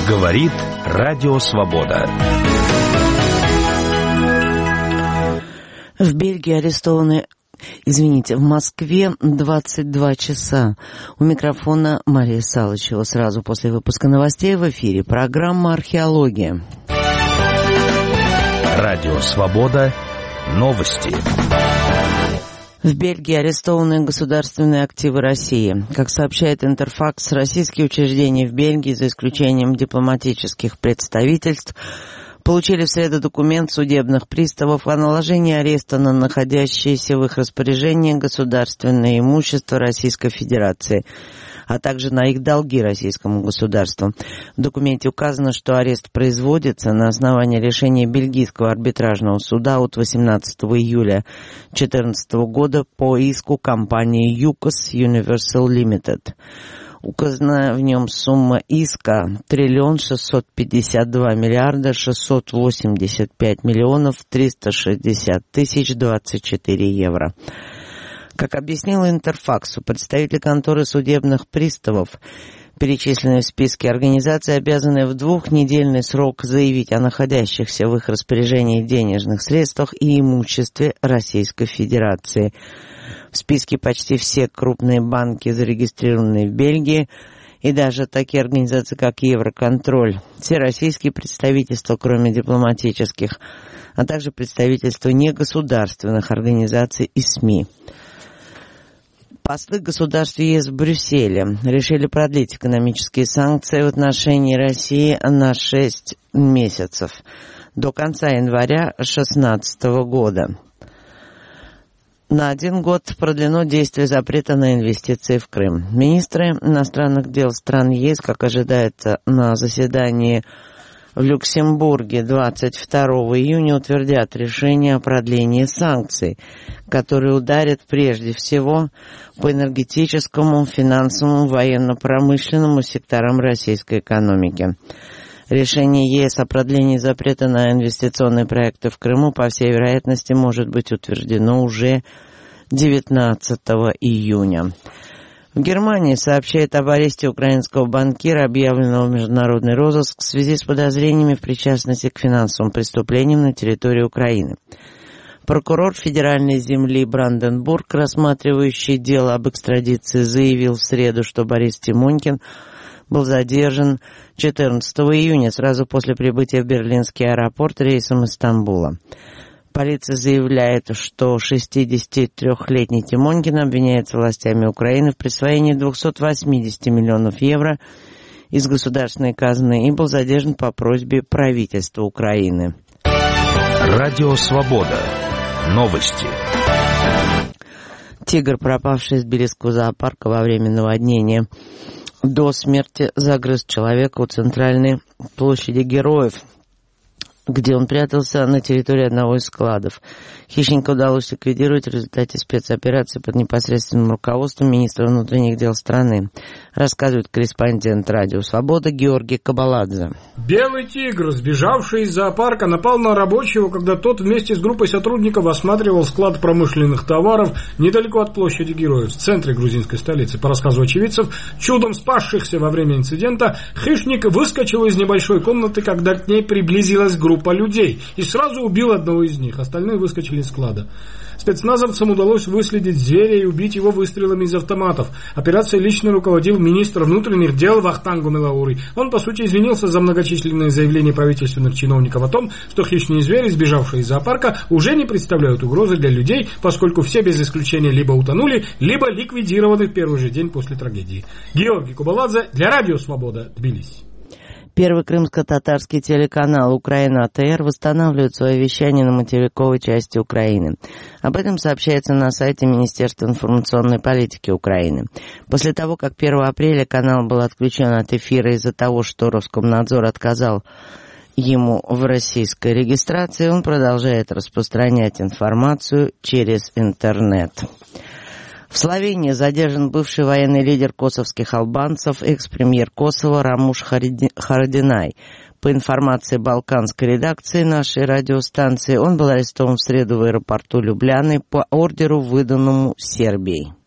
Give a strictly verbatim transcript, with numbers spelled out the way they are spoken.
Говорит Радио Свобода. В Бельгии арестованы, извините, в Москве двадцать два часа. У микрофона Мария Салычева. Сразу после выпуска новостей в эфире программа «Археология». Радио Свобода. Новости. В Бельгии арестованы государственные активы России. Как сообщает Интерфакс, российские учреждения в Бельгии, за исключением дипломатических представительств, получили в среду документ судебных приставов о наложении ареста на находящееся в их распоряжении государственное имущество Российской Федерации, а также на их долги российскому государству. В документе указано, что арест производится на основании решения Бельгийского арбитражного суда от восемнадцатого июля две тысячи четырнадцатого года по иску компании ЮКОС Universal Limited. Указана в нем сумма иска триллион шестьсот пятьдесят два миллиарда шестьсот восемьдесят пять миллионов триста шестьдесят тысяч двадцать четыре евро. Как объяснил Интерфаксу представитель конторы судебных приставов, перечисленные в списке организации обязаны в двухнедельный срок заявить о находящихся в их распоряжении денежных средствах и имуществе Российской Федерации. В списке почти все крупные банки, зарегистрированные в Бельгии, и даже такие организации, как Евроконтроль, все российские представительства, кроме дипломатических, а также представительства негосударственных организаций и СМИ. Послы государств ЕС в Брюсселе решили продлить экономические санкции в отношении России на шесть месяцев, до конца января две тысячи шестнадцатого года. На один год продлено действие запрета на инвестиции в Крым. Министры иностранных дел стран ЕС, как ожидается, на заседании в Люксембурге двадцать второго июня утвердят решение о продлении санкций, которые ударят прежде всего по энергетическому, финансовому, военно-промышленному секторам российской экономики. Решение ЕС о продлении запрета на инвестиционные проекты в Крыму, по всей вероятности, может быть утверждено уже девятнадцатого июня. В Германии сообщает об аресте украинского банкира, объявленного в международный розыск в связи с подозрениями в причастности к финансовым преступлениям на территории Украины. Прокурор федеральной земли Бранденбург, рассматривающий дело об экстрадиции, заявил в среду, что Борис Тимонькин был задержан четырнадцатого июня, сразу после прибытия в берлинский аэропорт рейсом из Стамбула. Полиция заявляет, что шестидесятитрёхлетний Тимонькин обвиняется властями Украины в присвоении двухсот восьмидесяти миллионов евро из государственной казны и был задержан по просьбе правительства Украины. Радио Свобода. Новости. Тигр, пропавший из Тбилисского зоопарка во время наводнения, до смерти загрыз человека у центральной площади Героев, где он прятался на территории одного из складов. Хищника удалось ликвидировать в результате спецоперации под непосредственным руководством министра внутренних дел страны, рассказывает корреспондент Радио Свобода Георгий Кабаладзе. Белый тигр, сбежавший из зоопарка, напал на рабочего, когда тот вместе с группой сотрудников осматривал склад промышленных товаров недалеко от площади Героев, в центре грузинской столицы. По рассказу очевидцев, чудом спасшихся во время инцидента, хищник выскочил из небольшой комнаты, когда к ней приблизилась группа людей, и сразу убил одного из них. Остальные выскочили из склада. Спецназовцам удалось выследить зверя и убить его выстрелами из автоматов. Операцией лично руководил министр внутренних дел Вахтанг Мелаури. Он, по сути, извинился за многочисленные заявления правительственных чиновников о том, что хищные звери, сбежавшие из зоопарка, уже не представляют угрозы для людей, поскольку все без исключения либо утонули, либо ликвидированы в первый же день после трагедии. Георгий Кабаладзе для Радио Свобода, Тбилиси. Первый крымско-татарский телеканал «Украина АТР» восстанавливает свое вещание на материковой части Украины. Об этом сообщается на сайте Министерства информационной политики Украины. После того, как первого апреля канал был отключен от эфира из-за того, что Роскомнадзор отказал ему в российской регистрации, он продолжает распространять информацию через интернет. В Словении задержан бывший военный лидер косовских албанцев, экс-премьер Косово Рамуш Харадинай. По информации балканской редакции нашей радиостанции, он был арестован в среду в аэропорту Любляны по ордеру, выданному Сербией.